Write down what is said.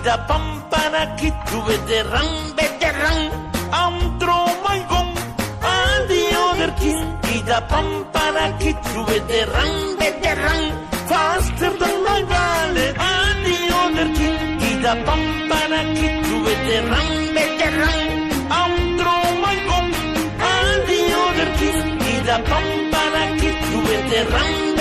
ida pampana kitu veteran antro maigong adio derkin ida pampana kitu veteran faster than my ballet adio derkin ida pampana kitu veteran antro maigong adio derkin ida pampana kitu veteran